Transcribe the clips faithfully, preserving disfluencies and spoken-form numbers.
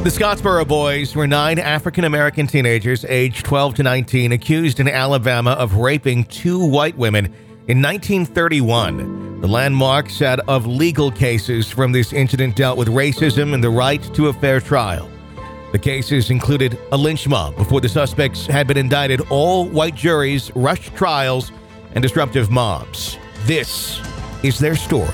The Scottsboro Boys were nine African-American teenagers aged twelve to nineteen accused in Alabama of raping two white women in nineteen thirty-one. The landmark set of legal cases from this incident dealt with racism and the right to a fair trial. The cases included a lynch mob before the suspects had been indicted, all white juries, rushed trials, and disruptive mobs. This is their story.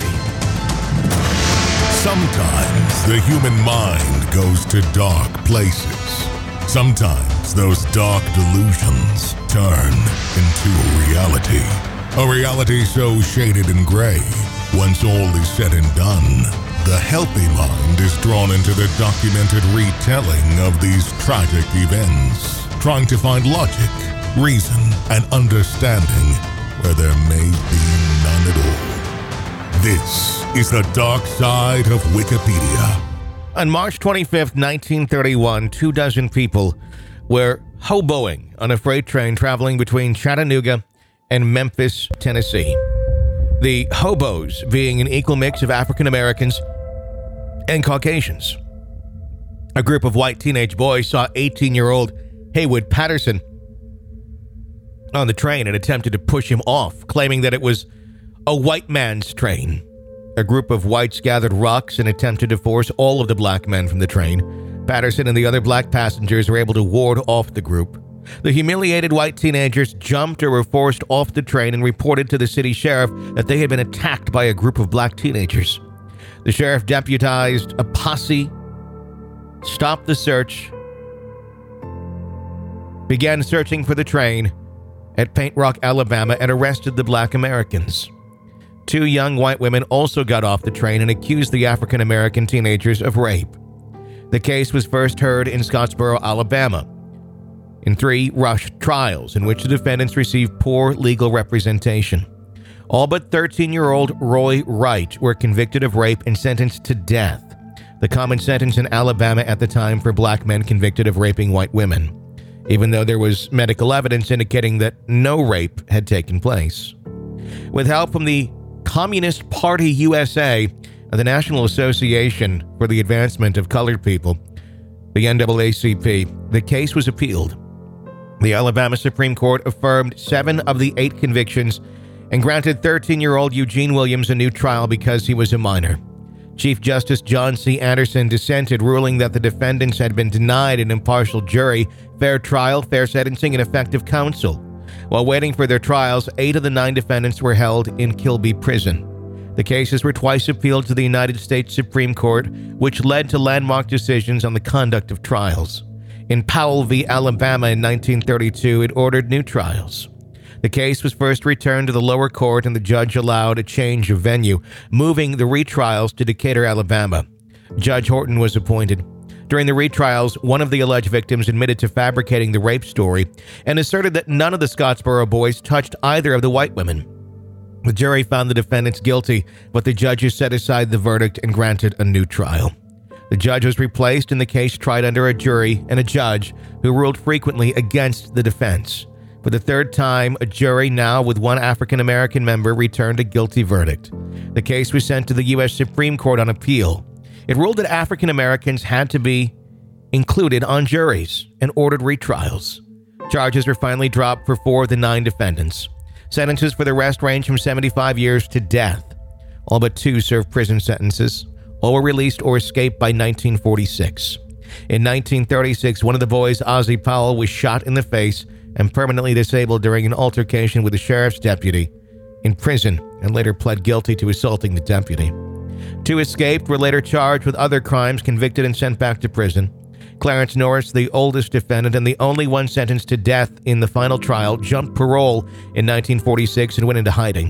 Sometimes the human mind goes to dark places. Sometimes those dark delusions turn into a reality. A reality so shaded in gray, once all is said and done, the healthy mind is drawn into the documented retelling of these tragic events, trying to find logic, reason, and understanding where there may be none at all. This is the dark side of Wikipedia. On March twenty-fifth, nineteen thirty-one, two dozen people were hoboing on a freight train traveling between Chattanooga and Memphis, Tennessee. The hobos being an equal mix of African Americans and Caucasians. A group of white teenage boys saw eighteen-year-old Haywood Patterson on the train and attempted to push him off, claiming that it was a white man's train. A group of whites gathered rocks and attempted to force all of the black men from the train. Patterson and the other black passengers were able to ward off the group. The humiliated white teenagers jumped or were forced off the train and reported to the city sheriff that they had been attacked by a group of black teenagers. The sheriff deputized a posse, stopped the search, began searching for the train at Paint Rock, Alabama, and arrested the black Americans. Two young white women also got off the train and accused the African-American teenagers of rape. The case was first heard in Scottsboro, Alabama, in three rushed trials in which the defendants received poor legal representation. All but thirteen-year-old Roy Wright were convicted of rape and sentenced to death, the common sentence in Alabama at the time for black men convicted of raping white women, even though there was medical evidence indicating that no rape had taken place. With help from the Communist Party U S A and the National Association for the Advancement of Colored People, the N double A C P, the case was appealed. The Alabama Supreme Court affirmed seven of the eight convictions and granted thirteen-year-old Eugene Williams a new trial because he was a minor. Chief Justice John C. Anderson dissented, ruling that the defendants had been denied an impartial jury, fair trial, fair sentencing, and effective counsel. While waiting for their trials, eight of the nine defendants were held in Kilby Prison. The cases were twice appealed to the United States Supreme Court, which led to landmark decisions on the conduct of trials. In Powell v. Alabama in nineteen thirty-two, it ordered new trials. The case was first returned to the lower court, and the judge allowed a change of venue, moving the retrials to Decatur, Alabama. Judge Horton was appointed. During the retrials, one of the alleged victims admitted to fabricating the rape story and asserted that none of the Scottsboro boys touched either of the white women. The jury found the defendants guilty, but the judges set aside the verdict and granted a new trial. The judge was replaced and the case tried under a jury and a judge who ruled frequently against the defense. For the third time, a jury, now with one African-American member, returned a guilty verdict. The case was sent to the U S Supreme Court on appeal. It ruled that African Americans had to be included on juries and ordered retrials. Charges were finally dropped for four of the nine defendants. Sentences for the rest ranged from seventy-five years to death. All but two served prison sentences. All were released or escaped by nineteen forty-six. In nineteen thirty-six, one of the boys, Ozzie Powell, was shot in the face and permanently disabled during an altercation with a sheriff's deputy in prison and later pled guilty to assaulting the deputy. Two escaped, were later charged with other crimes, convicted, and sent back to prison. Clarence Norris, the oldest defendant and the only one sentenced to death in the final trial, jumped parole in nineteen forty-six and went into hiding.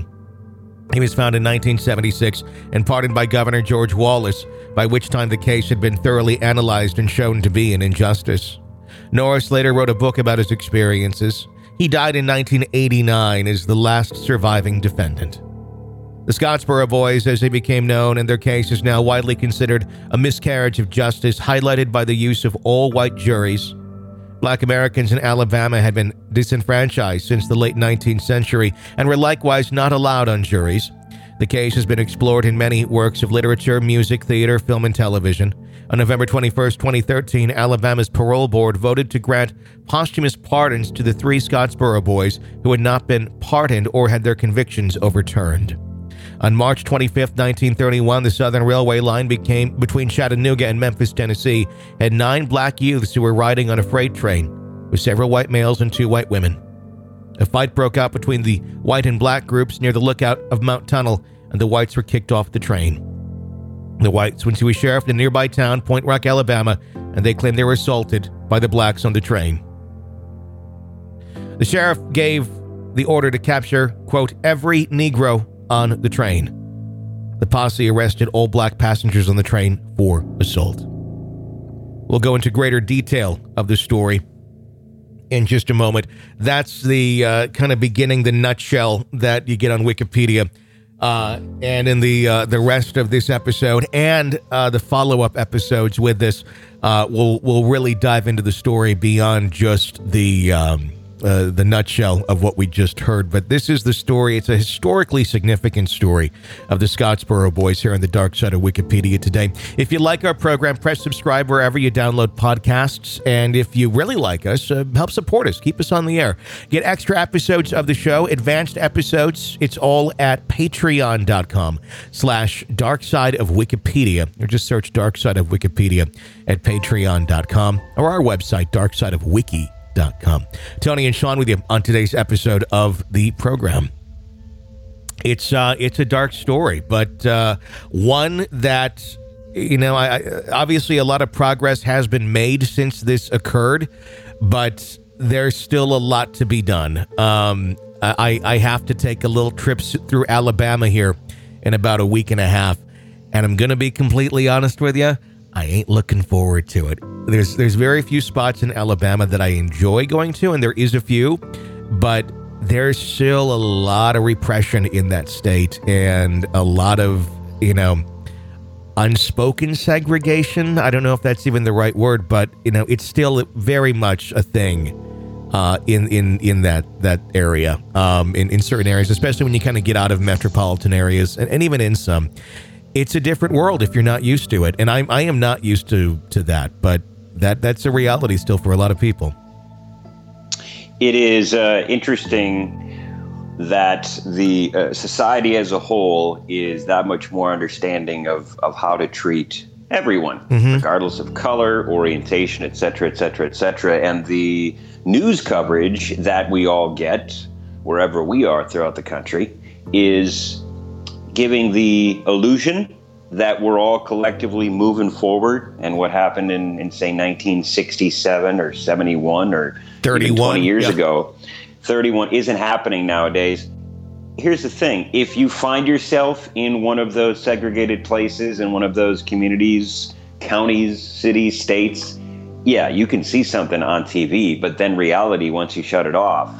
He was found in nineteen seventy-six and pardoned by Governor George Wallace, by which time the case had been thoroughly analyzed and shown to be an injustice. Norris later wrote a book about his experiences. He died in nineteen eighty-nine as the last surviving defendant. The Scottsboro Boys, as they became known, and their case is now widely considered a miscarriage of justice, highlighted by the use of all-white juries. Black Americans in Alabama had been disenfranchised since the late nineteenth century and were likewise not allowed on juries. The case has been explored in many works of literature, music, theater, film, and television. On November twenty-first, twenty thirteen, Alabama's parole board voted to grant posthumous pardons to the three Scottsboro boys who had not been pardoned or had their convictions overturned. On March twenty-fifth, nineteen thirty-one, the Southern Railway line became between Chattanooga and Memphis, Tennessee, had nine black youths who were riding on a freight train with several white males and two white women. A fight broke out between the white and black groups near the lookout of Mount Tunnel, and the whites were kicked off the train. The whites went to a sheriff in the nearby town, Point Rock, Alabama, and they claimed they were assaulted by the blacks on the train. The sheriff gave the order to capture, quote, every Negro on the train. The posse arrested all black passengers on the train for assault. We'll go into greater detail of the story in just a moment. That's the uh, kind of beginning, the nutshell that you get on Wikipedia. Uh, and in the uh, the rest of this episode and uh, the follow-up episodes with this, uh, we'll we'll really dive into the story beyond just the um, uh, the nutshell of what we just heard. But this is the story. It's a historically significant story of the Scottsboro boys here on the dark side of Wikipedia today. If you like our program, press subscribe wherever you download podcasts. And if you really like us, uh, help support us. Keep us on the air. Get extra episodes of the show, advanced episodes. It's all at patreon.com slash dark side of Wikipedia. Or just search Dark Side of Wikipedia at patreon dot com or our website, dark side of wiki dot com. Tony and Sean with you on today's episode of the program. It's uh, it's a dark story, but uh, one that, you know, I, I, obviously a lot of progress has been made since this occurred, but there's still a lot to be done. Um, I, I have to take a little trip through Alabama here in about a week and a half, and I'm going to be completely honest with you, I ain't looking forward to it. There's there's very few spots in Alabama that I enjoy going to, and there is a few, but there's still a lot of repression in that state and a lot of, you know, unspoken segregation. I don't know if that's even the right word, but, you know, it's still very much a thing uh, in, in, in that, that area, um, in, in certain areas, especially when you kind of get out of metropolitan areas and, and even in some. It's a different world if you're not used to it. And I, I am not used to, to that, but that that's a reality still for a lot of people. It is uh, interesting that the uh, society as a whole is that much more understanding of, of how to treat everyone, mm-hmm. regardless of color, orientation, et cetera, et cetera, et cetera. And the news coverage that we all get wherever we are throughout the country is giving the illusion that we're all collectively moving forward, and what happened in, in say, nineteen sixty-seven or seventy-one or thirty-one, twenty years yeah. ago, thirty-one isn't happening nowadays. Here's the thing. If you find yourself in one of those segregated places, in one of those communities, counties, cities, states, yeah, you can see something on T V, but then reality, once you shut it off,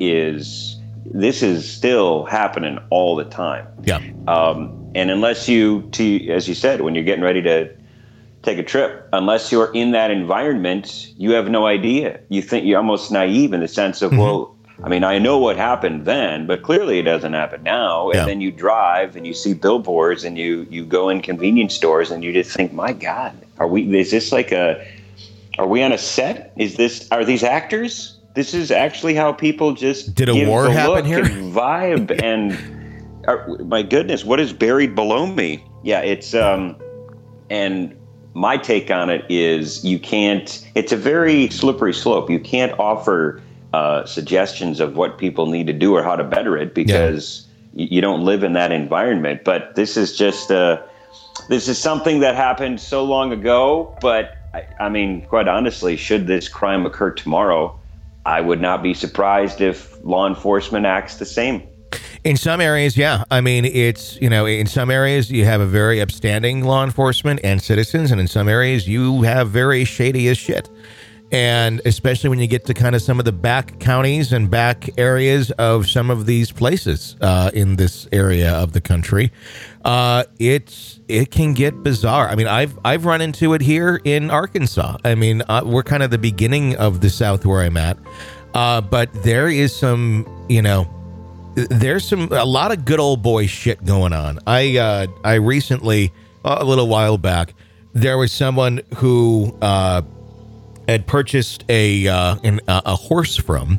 is this is still happening all the time. Yeah. Um, and unless you, to, as you said, when you're getting ready to take a trip, unless you're in that environment, you have no idea. You think you're almost naive in the sense of, mm-hmm. well, I mean, I know what happened then, but clearly it doesn't happen now. And yeah. then you drive and you see billboards and you, you go in convenience stores and you just think, my God, are we, is this like a, are we on a set? Is this, are these actors? This is actually how people just did a give war the happen look here? And vibe and are, my goodness, what is buried below me? Yeah, it's um, and my take on it is you can't. It's a very slippery slope. You can't offer uh, suggestions of what people need to do or how to better it because yeah. you, you don't live in that environment. But this is just uh, this is something that happened so long ago. But I, I mean, quite honestly, should this crime occur tomorrow, I would not be surprised if law enforcement acts the same. In some areas, yeah. I mean, it's, you know, in some areas you have a very upstanding law enforcement and citizens, and in some areas you have very shady as shit. And especially when you get to kind of some of the back counties and back areas of some of these places uh, in this area of the country, uh, it's it can get bizarre. I mean, I've I've run into it here in Arkansas. I mean, uh, we're kind of the beginning of the South where I'm at, uh, but there is some, you know, there's some a lot of good old boy shit going on. I uh, I recently, a little while back, there was someone who uh, had purchased a uh, an, a horse from,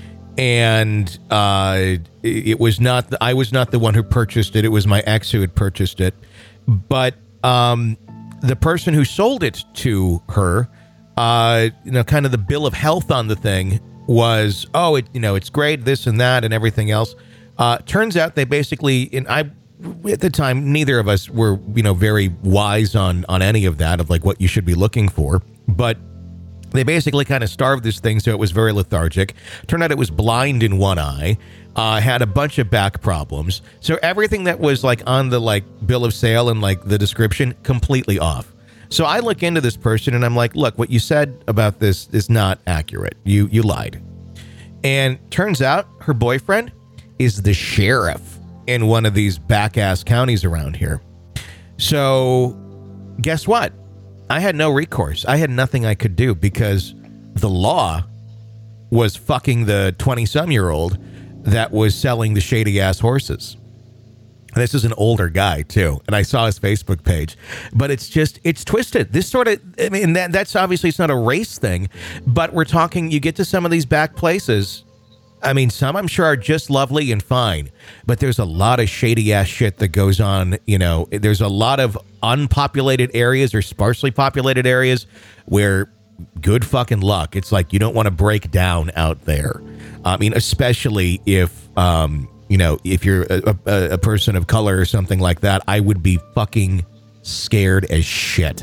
and uh, it was not the, I was not the one who purchased it. It was my ex who had purchased it, but um, the person who sold it to her, uh, you know, kind of the bill of health on the thing was, oh, it you know, it's great, this and that and everything else. Uh, turns out they basically, and I, at the time, neither of us were, you know, very wise on, on any of that, of like what you should be looking for. But they basically kind of starved this thing so it was very lethargic. Turned out it was blind in one eye, uh, had a bunch of back problems. So everything that was like on the like bill of sale and like the description, completely off. So I look into this person and I'm like, look, what you said about this is not accurate. You you lied. And turns out her boyfriend is the sheriff in one of these back-ass counties around here. So guess what? I had no recourse. I had nothing I could do because the law was fucking the twenty-some-year-old that was selling the shady-ass horses. This is an older guy, too, and I saw his Facebook page. But it's just, it's twisted. This sort of, I mean, that, that's obviously, it's not a race thing, but we're talking, you get to some of these back places, I mean, some I'm sure are just lovely and fine, but there's a lot of shady-ass shit that goes on, you know. There's a lot of unpopulated areas or sparsely populated areas where good fucking luck. It's like you don't want to break down out there. I mean, especially if... um You know, if you're a, a, a person of color or something like that, I would be fucking scared as shit.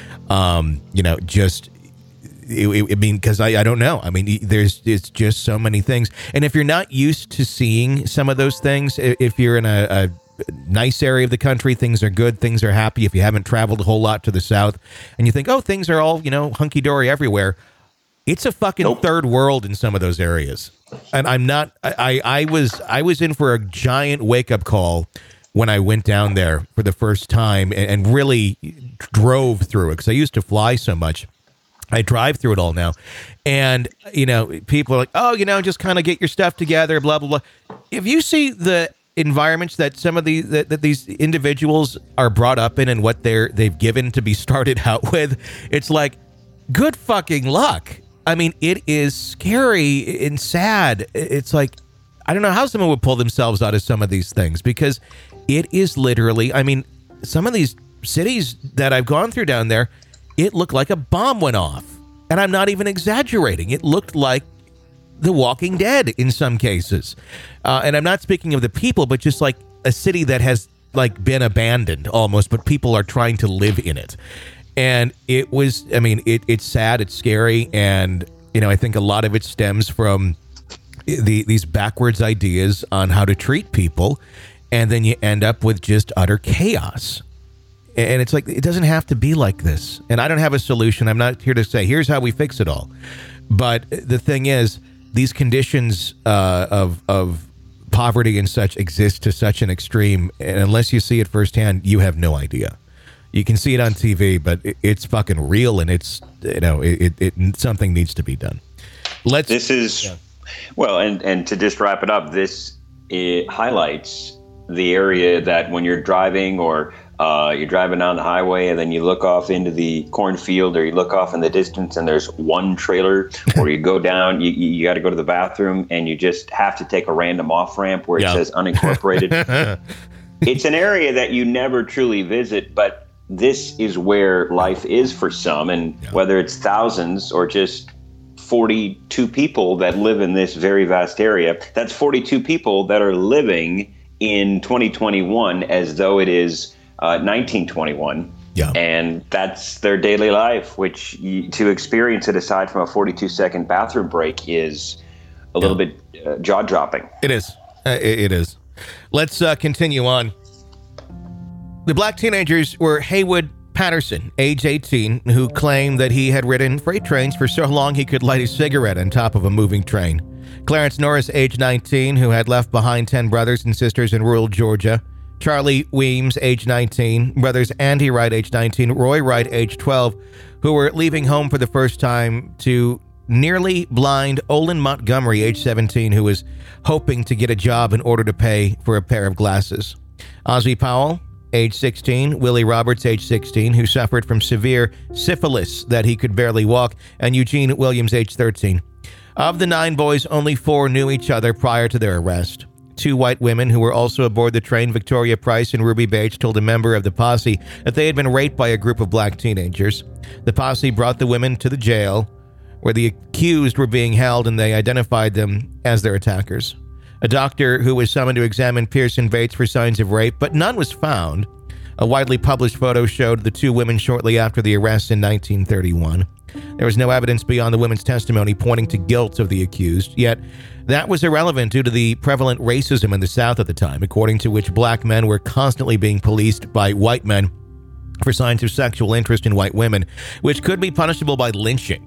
Um, you know, just, it, it, I mean, because I, I don't know. I mean, there's it's just so many things. And if you're not used to seeing some of those things, if you're in a, a nice area of the country, things are good, things are happy. If you haven't traveled a whole lot to the south and you think, oh, things are all, you know, hunky-dory everywhere. It's a fucking nope. third world in some of those areas. And I'm not, I, I was, I was in for a giant wake up call when I went down there for the first time and, and really drove through it. Cause I used to fly so much. I drive through it all now. And, you know, people are like, oh, you know, just kind of get your stuff together, blah, blah, blah. If you see the environments that some of the, that, that these individuals are brought up in and what they're, they've given to be started out with, it's like, good fucking luck. I mean, it is scary and sad. It's like, I don't know how someone would pull themselves out of some of these things because it is literally, I mean, some of these cities that I've gone through down there, it looked like a bomb went off. And I'm not even exaggerating. It looked like The Walking Dead in some cases. Uh, and I'm not speaking of the people, but just like a city that has like been abandoned almost, but people are trying to live in it. And it was, I mean, it, it's sad, it's scary, and, you know, I think a lot of it stems from the these backwards ideas on how to treat people, and then you end up with just utter chaos. And it's like, it doesn't have to be like this. And I don't have a solution. I'm not here to say, here's how we fix it all. But the thing is, these conditions uh, of of poverty and such exist to such an extreme, and unless you see it firsthand, you have no idea. You can see it on T V, but it's fucking real, and it's, you know, it, it, it something needs to be done. Let's. This is, yeah. well, and, and to just wrap it up, this it highlights the area that when you're driving or uh, you're driving down the highway and then you look off into the cornfield or you look off in the distance and there's one trailer, or you go down, you, you got to go to the bathroom and you just have to take a random off ramp where it yeah. says unincorporated. It's an area that you never truly visit, but this is where life is for some, and yeah. whether it's thousands or just forty-two people that live in this very vast area, that's forty-two people that are living in twenty twenty-one as though it is uh, nineteen twenty-one. Yeah. And that's their daily life, which you, to experience it aside from a forty-two second bathroom break is a yeah. little bit uh, jaw-dropping. It is. Uh, it, it is. Let's uh, continue on. The black teenagers were Haywood Patterson, age eighteen, who claimed that he had ridden freight trains for so long he could light a cigarette on top of a moving train. Clarence Norris, age nineteen, who had left behind ten brothers and sisters in rural Georgia. Charlie Weems, age nineteen. Brothers Andy Wright, age nineteen. Roy Wright, age twelve, who were leaving home for the first time to nearly blind Olin Montgomery, age seventeen, who was hoping to get a job in order to pay for a pair of glasses. Ozzie Powell, age sixteen, Willie Roberts, age sixteen, who suffered from severe syphilis that he could barely walk, and Eugene Williams, age thirteen. Of the nine boys, only four knew each other prior to their arrest. Two white women who were also aboard the train, Victoria Price and Ruby Bates, told a member of the posse that they had been raped by a group of black teenagers. The posse brought the women to the jail, where the accused were being held, and they identified them as their attackers. A doctor who was summoned to examine Pierce and Bates for signs of rape, but none was found. A widely published photo showed the two women shortly after the arrest in nineteen thirty-one. There was no evidence beyond the women's testimony pointing to guilt of the accused, yet that was irrelevant due to the prevalent racism in the South at the time, according to which black men were constantly being policed by white men for signs of sexual interest in white women, which could be punishable by lynching.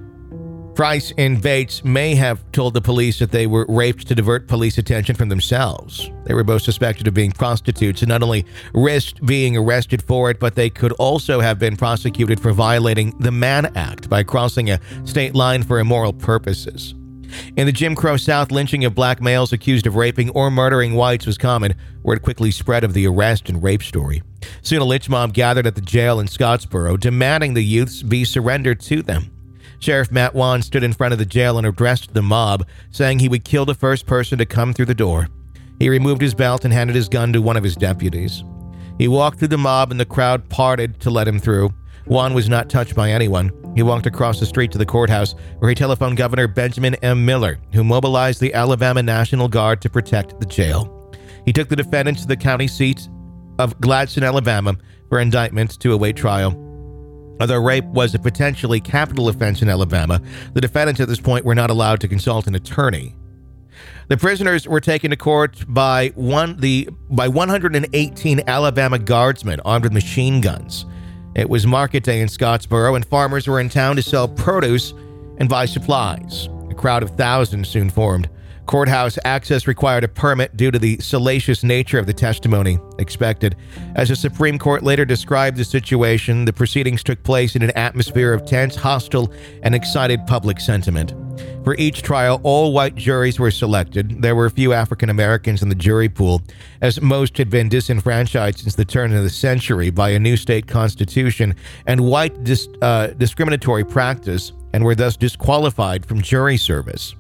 Price and Bates may have told the police that they were raped to divert police attention from themselves. They were both suspected of being prostitutes and not only risked being arrested for it, but they could also have been prosecuted for violating the Mann Act by crossing a state line for immoral purposes. In the Jim Crow South, lynching of black males accused of raping or murdering whites was common. Word quickly spread of the arrest and rape story. Soon a lynch mob gathered at the jail in Scottsboro, demanding the youths be surrendered to them. Sheriff Matt Wan stood in front of the jail and addressed the mob, saying he would kill the first person to come through the door. He removed his belt and handed his gun to one of his deputies. He walked through the mob and the crowd parted to let him through. Wan was not touched by anyone. He walked across the street to the courthouse, where he telephoned Governor Benjamin M. Miller, who mobilized the Alabama National Guard to protect the jail. He took the defendants to the county seat of Gladstone, Alabama, for indictment to await trial. Although rape was a potentially capital offense in Alabama, the defendants at this point were not allowed to consult an attorney. The prisoners were taken to court by one the by one hundred eighteen Alabama guardsmen armed with machine guns. It was market day in Scottsboro, and farmers were in town to sell produce and buy supplies. A crowd of thousands soon formed. Courthouse access required a permit due to the salacious nature of the testimony expected. As the Supreme Court later described the situation, the proceedings took place in an atmosphere of tense, hostile, and excited public sentiment. For each trial, all white juries were selected. There were few African Americans in the jury pool, as most had been disenfranchised since the turn of the century by a new state constitution and white dis- uh, discriminatory practice, and were thus disqualified from jury service.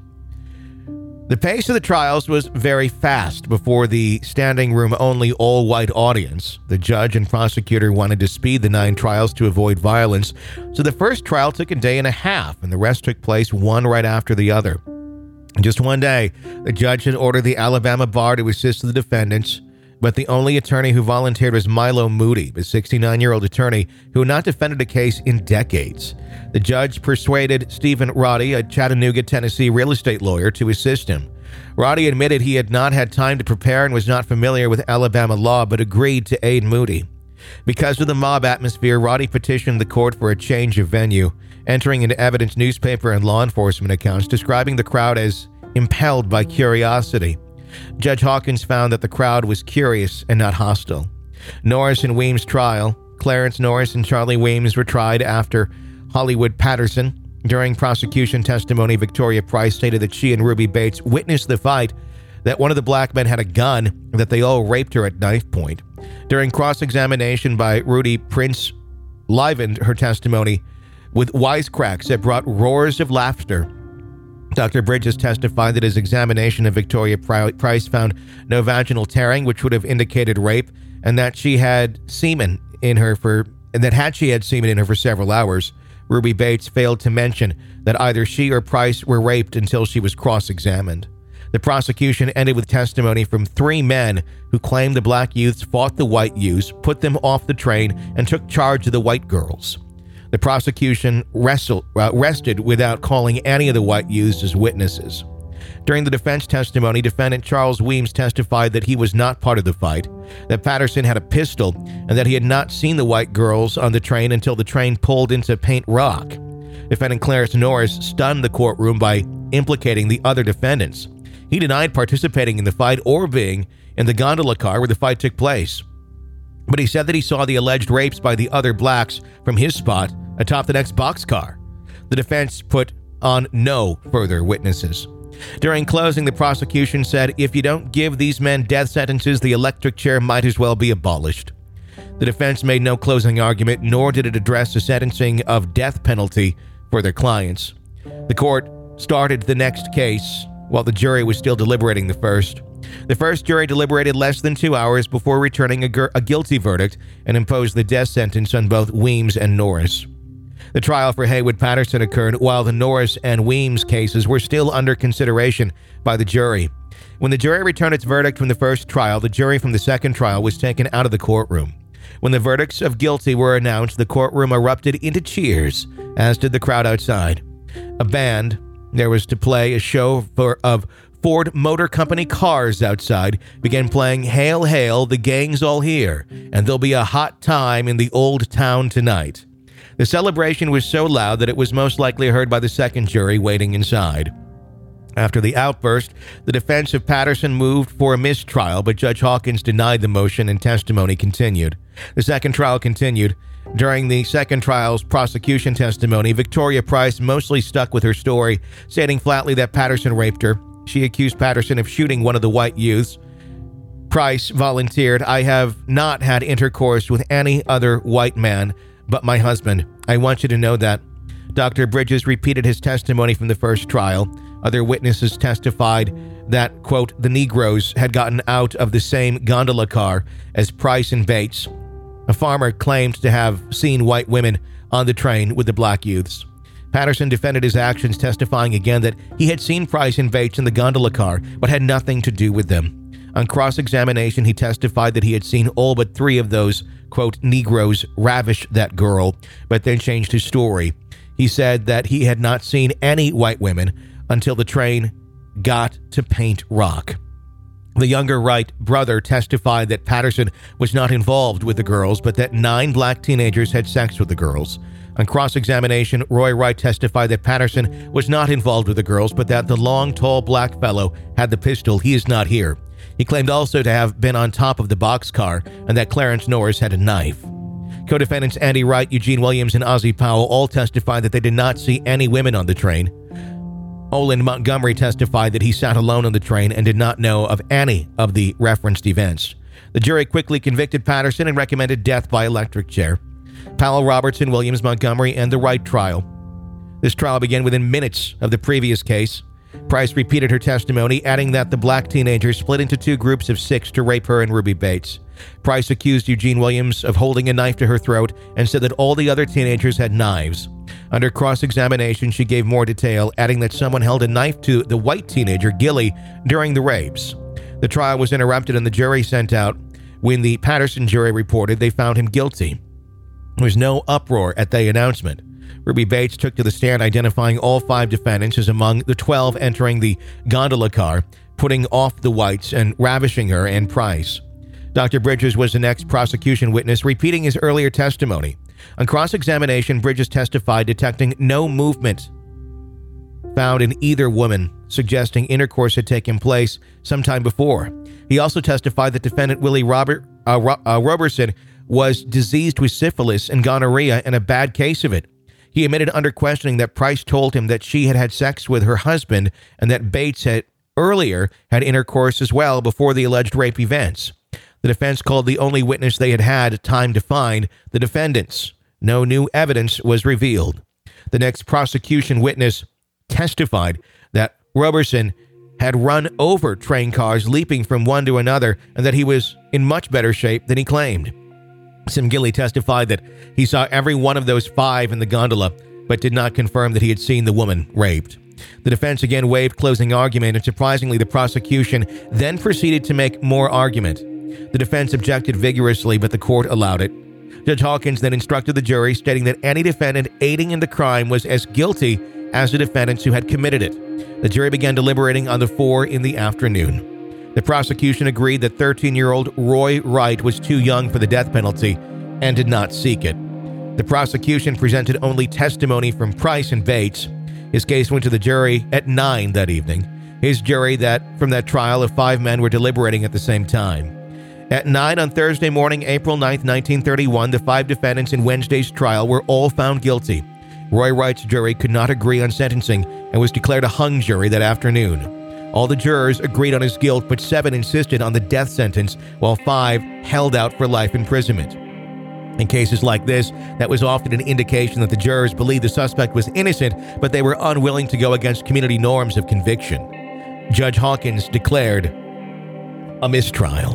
The pace of the trials was very fast before the standing room only all-white audience. The judge and prosecutor wanted to speed the nine trials to avoid violence, so the first trial took a day and a half, and the rest took place one right after the other. In just one day, the judge had ordered the Alabama bar to assist the defendants, but the only attorney who volunteered was Milo Moody, a sixty-nine-year-old attorney who had not defended a case in decades. The judge persuaded Stephen Roddy, a Chattanooga, Tennessee real estate lawyer, to assist him. Roddy admitted he had not had time to prepare and was not familiar with Alabama law, but agreed to aid Moody. Because of the mob atmosphere, Roddy petitioned the court for a change of venue, entering into evidence newspaper and law enforcement accounts describing the crowd as impelled by curiosity. Judge Hawkins found that the crowd was curious and not hostile. Norris and Weems' trial. Clarence Norris and Charlie Weems were tried after Hollywood Patterson. During prosecution testimony, Victoria Price stated that she and Ruby Bates witnessed the fight, that one of the black men had a gun, and that they all raped her at knife point. During cross-examination by Rudy, Prince livened her testimony with wisecracks that brought roars of laughter. Doctor Bridges testified that his examination of Victoria Price found no vaginal tearing, which would have indicated rape, and that she had semen in her for, and that had she had semen in her for several hours. Ruby Bates failed to mention that either she or Price were raped until she was cross-examined. The prosecution ended with testimony from three men who claimed the black youths fought the white youths, put them off the train, and took charge of the white girls. The prosecution wrestled, uh, rested without calling any of the white youths as witnesses. During the defense testimony, defendant Charles Weems testified that he was not part of the fight, that Patterson had a pistol, and that he had not seen the white girls on the train until the train pulled into Paint Rock. Defendant Clarence Norris stunned the courtroom by implicating the other defendants. He denied participating in the fight or being in the gondola car where the fight took place. But he said that he saw the alleged rapes by the other blacks from his spot atop the next boxcar. The defense put on no further witnesses. During closing, the prosecution said, if you don't give these men death sentences, the electric chair might as well be abolished. The defense made no closing argument, nor did it address the sentencing of death penalty for their clients. The court started the next case while the jury was still deliberating the first. The first jury deliberated less than two hours before returning a, gu- a guilty verdict and imposed the death sentence on both Weems and Norris. The trial for Haywood Patterson occurred while the Norris and Weems cases were still under consideration by the jury. When the jury returned its verdict from the first trial, the jury from the second trial was taken out of the courtroom. When the verdicts of guilty were announced, the courtroom erupted into cheers, as did the crowd outside. A band, there was to play a show for, of Ford Motor Company cars outside, began playing Hail, Hail, the gang's all here, and there'll be a hot time in the old town tonight. The celebration was so loud that it was most likely heard by the second jury waiting inside. After the outburst, the defense of Patterson moved for a mistrial, but Judge Hawkins denied the motion and testimony continued. The second trial continued. During the second trial's prosecution testimony, Victoria Price mostly stuck with her story, stating flatly that Patterson raped her. She accused Patterson of shooting one of the white youths. Price volunteered, I have not had intercourse with any other white man but my husband. I want you to know that. Doctor Bridges repeated his testimony from the first trial. Other witnesses testified that, quote, the Negroes had gotten out of the same gondola car as Price and Bates. A farmer claimed to have seen white women on the train with the black youths. Patterson defended his actions, testifying again that he had seen Price and Bates in the gondola car, but had nothing to do with them. On cross-examination, he testified that he had seen all but three of those, quote, Negroes ravish that girl, but then changed his story. He said that he had not seen any white women until the train got to Paint Rock. The younger Wright brother testified that Patterson was not involved with the girls, but that nine black teenagers had sex with the girls. On cross-examination, Roy Wright testified that Patterson was not involved with the girls, but that the long, tall black fellow had the pistol. He is not here. He claimed also to have been on top of the boxcar and that Clarence Norris had a knife. Co-defendants Andy Wright, Eugene Williams, and Ozzie Powell all testified that they did not see any women on the train. Olin Montgomery testified that he sat alone on the train and did not know of any of the referenced events. The jury quickly convicted Patterson and recommended death by electric chair. Powell, Robertson, Williams, Montgomery, and the Wright trial. This trial began within minutes of the previous case. Price repeated her testimony, adding that the black teenagers split into two groups of six to rape her and Ruby Bates. Price accused Eugene Williams of holding a knife to her throat and said that all the other teenagers had knives. Under cross-examination, she gave more detail, adding that someone held a knife to the white teenager, Gilly, during the rapes. The trial was interrupted and the jury sent out. When the Patterson jury reported, they found him guilty. There was no uproar at the announcement. Ruby Bates took to the stand, identifying all five defendants as among the twelve entering the gondola car, putting off the whites and ravishing her and Price. Doctor Bridges was the next prosecution witness, repeating his earlier testimony. On cross-examination, Bridges testified detecting no movement found in either woman, suggesting intercourse had taken place sometime before. He also testified that defendant Willie Robert, uh, Ro- uh, Roberson was diseased with syphilis and gonorrhea and a bad case of it. He admitted under questioning that Price told him that she had had sex with her husband and that Bates had earlier had intercourse as well before the alleged rape events. The defense called the only witness they had had time to find the defendants. No new evidence was revealed. The next prosecution witness testified that Roberson had run over train cars, leaping from one to another, and that he was in much better shape than he claimed. Sim Gilly testified that he saw every one of those five in the gondola, but did not confirm that he had seen the woman raped. The defense again waived closing argument, and surprisingly, the prosecution then proceeded to make more argument. The defense objected vigorously, but the court allowed it. Judge Hawkins then instructed the jury, stating that any defendant aiding in the crime was as guilty as the defendants who had committed it. The jury began deliberating on the four in the afternoon. The prosecution agreed that thirteen-year-old Roy Wright was too young for the death penalty and did not seek it. The prosecution presented only testimony from Price and Bates. His case went to the jury at nine that evening. His jury that from that trial of five men were deliberating at the same time. At nine on Thursday morning, April ninth, nineteen thirty-one, the five defendants in Wednesday's trial were all found guilty. Roy Wright's jury could not agree on sentencing and was declared a hung jury that afternoon. All the jurors agreed on his guilt, but seven insisted on the death sentence, while five held out for life imprisonment. In cases like this, that was often an indication that the jurors believed the suspect was innocent, but they were unwilling to go against community norms of conviction. Judge Hawkins declared a mistrial.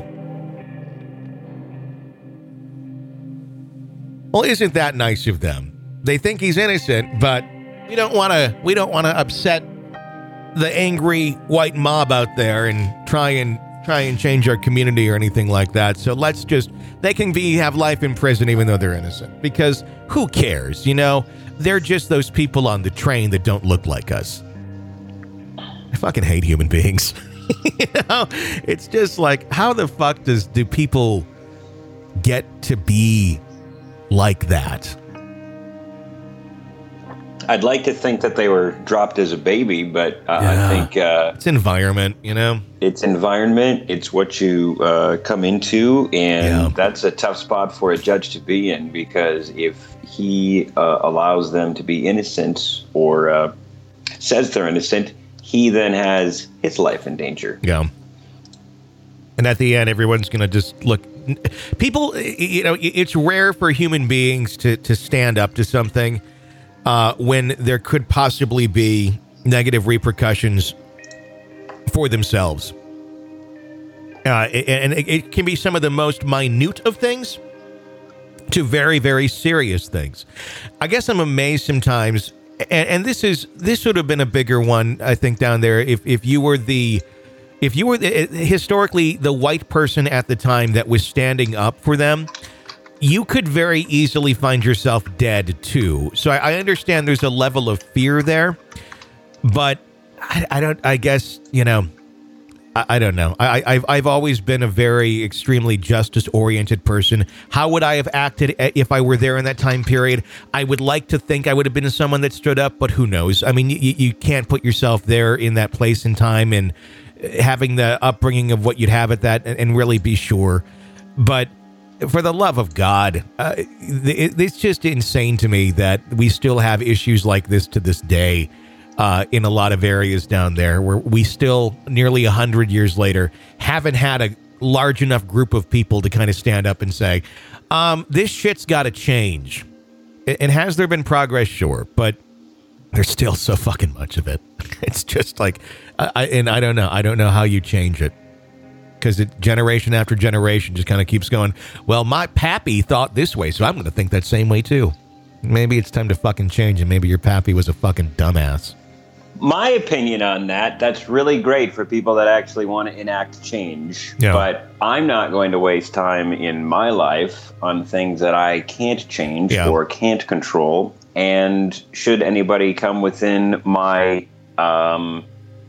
Well, isn't that nice of them? They think he's innocent, but we don't want to we don't want to upset the angry white mob out there and try and try and change our community or anything like that. So let's just they can be have life in prison even though they're innocent, because who cares, you know? They're just those people on the train that don't look like us. I fucking hate human beings. You know, it's just like, how the fuck does do people get to be like that? I'd like to think that they were dropped as a baby, but uh, yeah. I think uh, it's environment, you know? It's environment. It's what you uh, come into, and yeah. that's a tough spot for a judge to be in, because if he uh, allows them to be innocent or uh, says they're innocent, he then has his life in danger. Yeah. And at the end, everyone's going to just look. People, you know, it's rare for human beings to, to stand up to something uh, when there could possibly be negative repercussions for themselves. Uh, and it can be some of the most minute of things to very, very serious things. I guess I'm amazed sometimes, and, and this is this would have been a bigger one, I think, down there, if, if you were the if you were the, historically the white person at the time that was standing up for them. You could very easily find yourself dead too. So I, I understand there's a level of fear there, but I, I don't. I guess you know. I, I don't know. I, I've I've always been a very extremely justice oriented person. How would I have acted if I were there in that time period? I would like to think I would have been someone that stood up, but who knows? I mean, you, you can't put yourself there in that place and time and having the upbringing of what you'd have at that and, and really be sure. But for the love of God, uh, it, it's just insane to me that we still have issues like this to this day. Uh, in a lot of areas down there where we still, nearly a hundred years later, haven't had a large enough group of people to kind of stand up and say, um, this shit's got to change. And has there been progress? Sure. But there's still so fucking much of it. It's just like, I, and I don't know. I don't know how you change it. Because it, generation after generation just kind of keeps going, well, my pappy thought this way, so I'm going to think that same way too. Maybe it's time to fucking change, and maybe your pappy was a fucking dumbass. My opinion on that, that's really great for people that actually want to enact change. Yeah. But I'm not going to waste time in my life on things that I can't change yeah. or can't control. And should anybody come within my, um,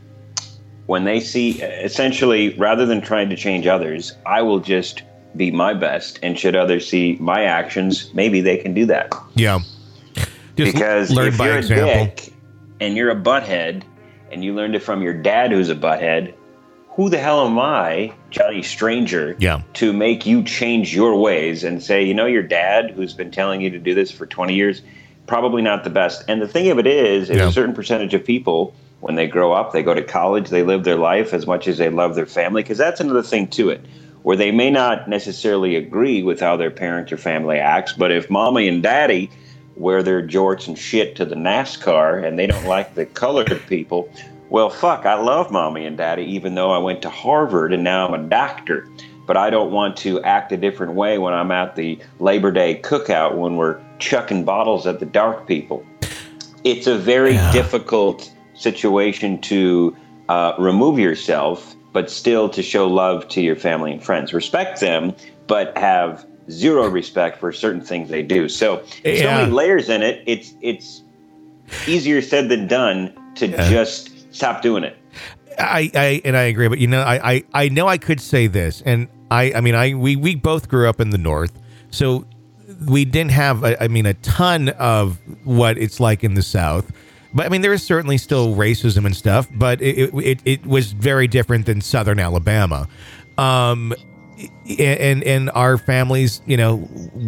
when they see, essentially, rather than trying to change others, I will just be my best. And should others see my actions, maybe they can do that. Yeah. Just because learn if by you're example. a dick and you're a butthead, and you learned it from your dad who's a butthead, who the hell am I, Johnny Stranger, yeah. to make you change your ways and say, you know, your dad who's been telling you to do this for twenty years, probably not the best. And the thing of it is, is yeah. a certain percentage of people, when they grow up, they go to college, they live their life as much as they love their family, because that's another thing to it, where they may not necessarily agree with how their parent or family acts, but if mommy and daddy wear their jorts and shit to the NASCAR and they don't like the colored people, well, fuck, I love mommy and daddy, even though I went to Harvard and now I'm a doctor. But I don't want to act a different way when I'm at the Labor Day cookout when we're chucking bottles at the dark people. It's a very yeah. difficult situation to uh, remove yourself, but still to show love to your family and friends. Respect them, but have zero respect for certain things they do. So, yeah. so many layers in it. It's it's easier said than done to yeah. just stop doing it. I, I and I agree, but you know, I, I, I know I could say this, and I I mean I we, we both grew up in the North, so we didn't have I, I mean a ton of what it's like in the South. But I mean, there is certainly still racism and stuff, but it it, it was very different than Southern Alabama. Um, and and our families, you know, we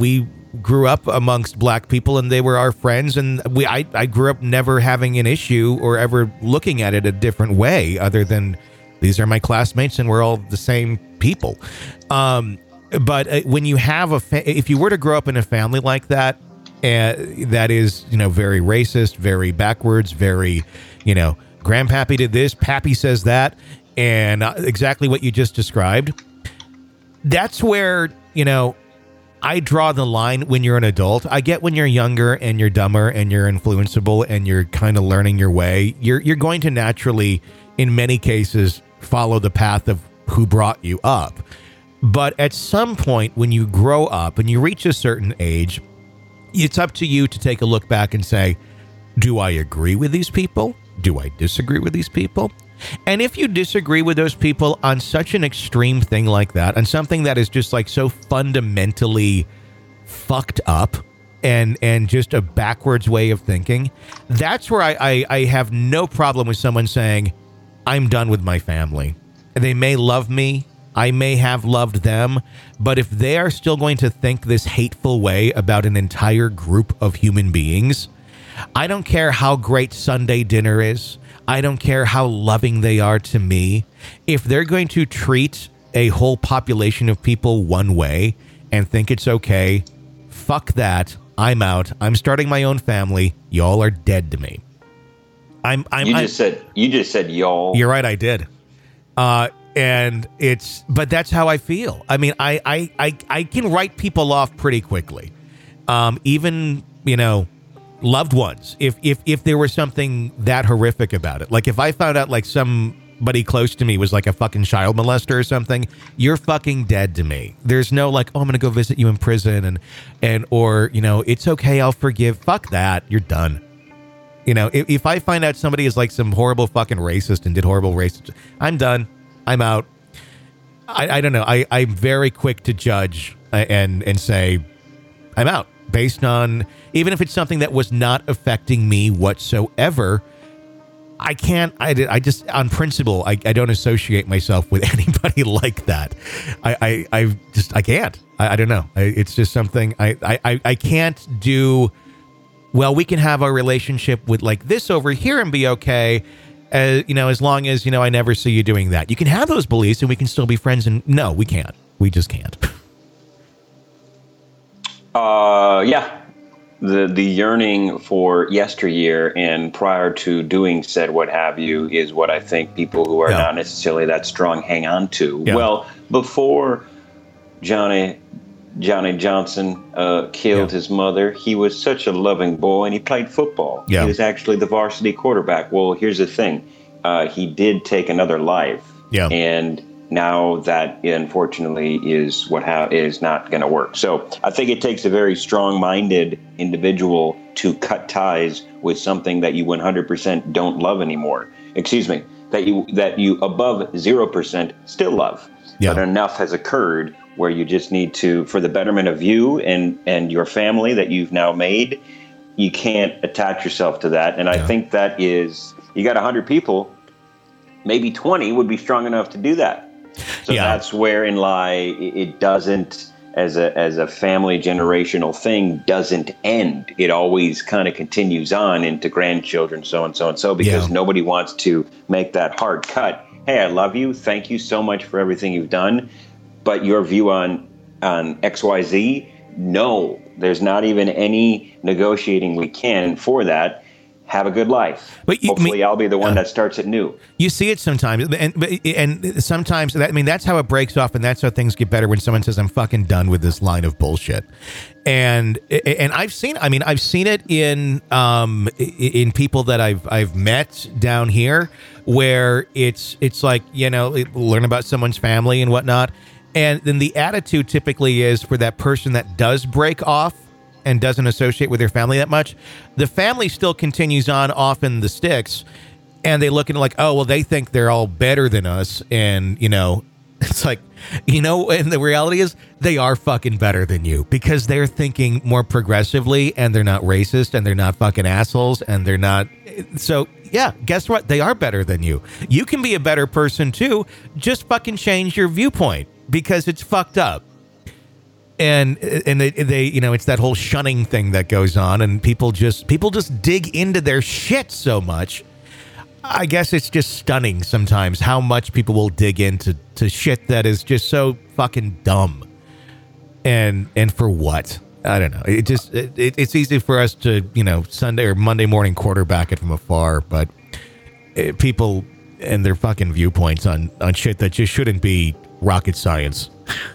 grew up amongst black people and they were our friends. And we, I, I grew up never having an issue or ever looking at it a different way other than these are my classmates and we're all the same people. Um, but uh, when you have a, fa- if you were to grow up in a family like that, uh, that is, you know, very racist, very backwards, very, you know, grandpappy did this, pappy says that, and uh, exactly what you just described. That's where, you know, I draw the line when you're an adult. I get when you're younger and you're dumber and you're influenceable and you're kind of learning your way. You're you're going to naturally, in many cases, follow the path of who brought you up. But at some point when you grow up and you reach a certain age, it's up to you to take a look back and say, do I agree with these people? Do I disagree with these people? And if you disagree with those people on such an extreme thing like that, on something that is just like so fundamentally fucked up and and just a backwards way of thinking, that's where I, I, I have no problem with someone saying, I'm done with my family. They may love me. I may have loved them. But if they are still going to think this hateful way about an entire group of human beings, I don't care how great Sunday dinner is. I don't care how loving they are to me. If they're going to treat a whole population of people one way and think it's okay, fuck that. I'm out. I'm starting my own family. Y'all are dead to me. I'm. I'm you I'm, just said. You just said y'all. You're right. I did. Uh, and it's. But that's how I feel. I mean, I. I. I, I can write people off pretty quickly. Um, even you know. Loved ones, if if if there was something that horrific about it, like if I found out like somebody close to me was like a fucking child molester or something, you're fucking dead to me. There's no like, oh, I'm gonna go visit you in prison and and or you know, it's okay, I'll forgive. Fuck that, you're done. You know, if, if I find out somebody is like some horrible fucking racist and did horrible racist, I'm done. I'm out. I, I don't know. I I'm very quick to judge and and say I'm out. Based on, even if it's something that was not affecting me whatsoever, I can't, I, I just, on principle, I, I don't associate myself with anybody like that. I, I, I just, I can't. I, I don't know. I, it's just something I, I, I can't do. Well, we can have our relationship with like this over here and be okay. Uh, you know, as long as, you know, I never see you doing that. You can have those beliefs and we can still be friends. And no, we can't. We just can't. Uh, yeah, the the yearning for yesteryear and prior to doing said what have you is what I think people who are yeah. not necessarily that strong hang on to. Yeah. Well, before Johnny Johnny Johnson uh, killed yeah. his mother, he was such a loving boy and he played football. Yeah. He was actually the varsity quarterback. Well, here's the thing. Uh, he did take another life. Yeah. And now that, unfortunately, is what ha- is not going to work. So I think it takes a very strong-minded individual to cut ties with something that you one hundred percent don't love anymore. Excuse me, that you that you above zero percent still love. Yeah. But enough has occurred where you just need to, for the betterment of you and, and your family that you've now made, you can't attach yourself to that. And I yeah. think that is, you got one hundred people, maybe twenty would be strong enough to do that. So yeah. that's wherein lie it doesn't, as a as a family generational thing, doesn't end. It always kind of continues on into grandchildren, so and so and so, because yeah. nobody wants to make that hard cut. Hey, I love you. Thank you so much for everything you've done. But your view on on X Y Z, no, there's not even any negotiating we can for that. Have a good life. But you, Hopefully, I mean, I'll be the one uh, that starts it new. You see it sometimes, and and sometimes that, I mean that's how it breaks off, and that's how things get better when someone says, "I'm fucking done with this line of bullshit." And and I've seen, I mean, I've seen it in um in people that I've I've met down here, where it's it's like, you know, learn about someone's family and whatnot, and then the attitude typically is for that person that does break off and doesn't associate with their family that much, the family still continues on off in the sticks, and they look at it like, oh, well, they think they're all better than us, and, you know, it's like, you know, and the reality is they are fucking better than you, because they're thinking more progressively, and they're not racist, and they're not fucking assholes, and they're not, so, yeah, guess what? They are better than you. You can be a better person, too, just fucking change your viewpoint, because it's fucked up. And and they, they, you know, it's that whole shunning thing that goes on, and people just people just dig into their shit so much. I guess it's just stunning sometimes how much people will dig into to shit that is just so fucking dumb. And and for what? I don't know. It just it, it's easy for us to, you know, Sunday or Monday morning quarterback it from afar, but it, people and their fucking viewpoints on on shit that just shouldn't be rocket science.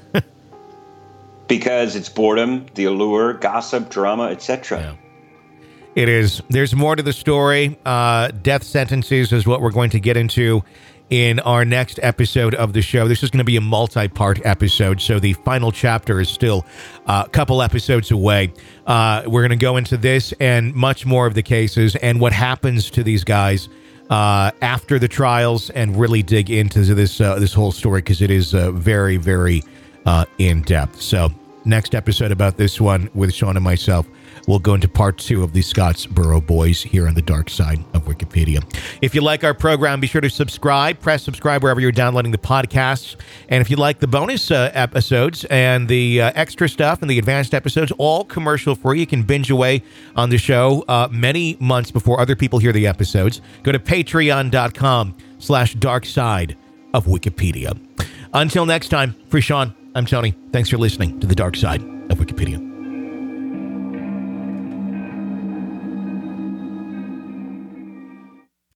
Because it's boredom, the allure, gossip, drama, et cetera. Yeah. It is. There's more to the story. Uh, death sentences is what we're going to get into in our next episode of the show. This is going to be a multi-part episode, so the final chapter is still uh, a couple episodes away. Uh, we're going to go into this and much more of the cases and what happens to these guys uh, after the trials, and really dig into this uh, this whole story, because it is uh, very, very uh, in-depth. So next episode about this one with Sean and myself, we'll go into part two of the Scottsboro Boys here on the dark side of Wikipedia. If you like our program, be sure to subscribe. Press subscribe wherever you're downloading the podcasts. And if you like the bonus uh, episodes and the uh, extra stuff and the advanced episodes, all commercial free, you can binge away on the show uh, many months before other people hear the episodes. Go to patreon.com slash dark side of Wikipedia. Until next time, for Sean, I'm Tony. Thanks for listening to the dark side of Wikipedia.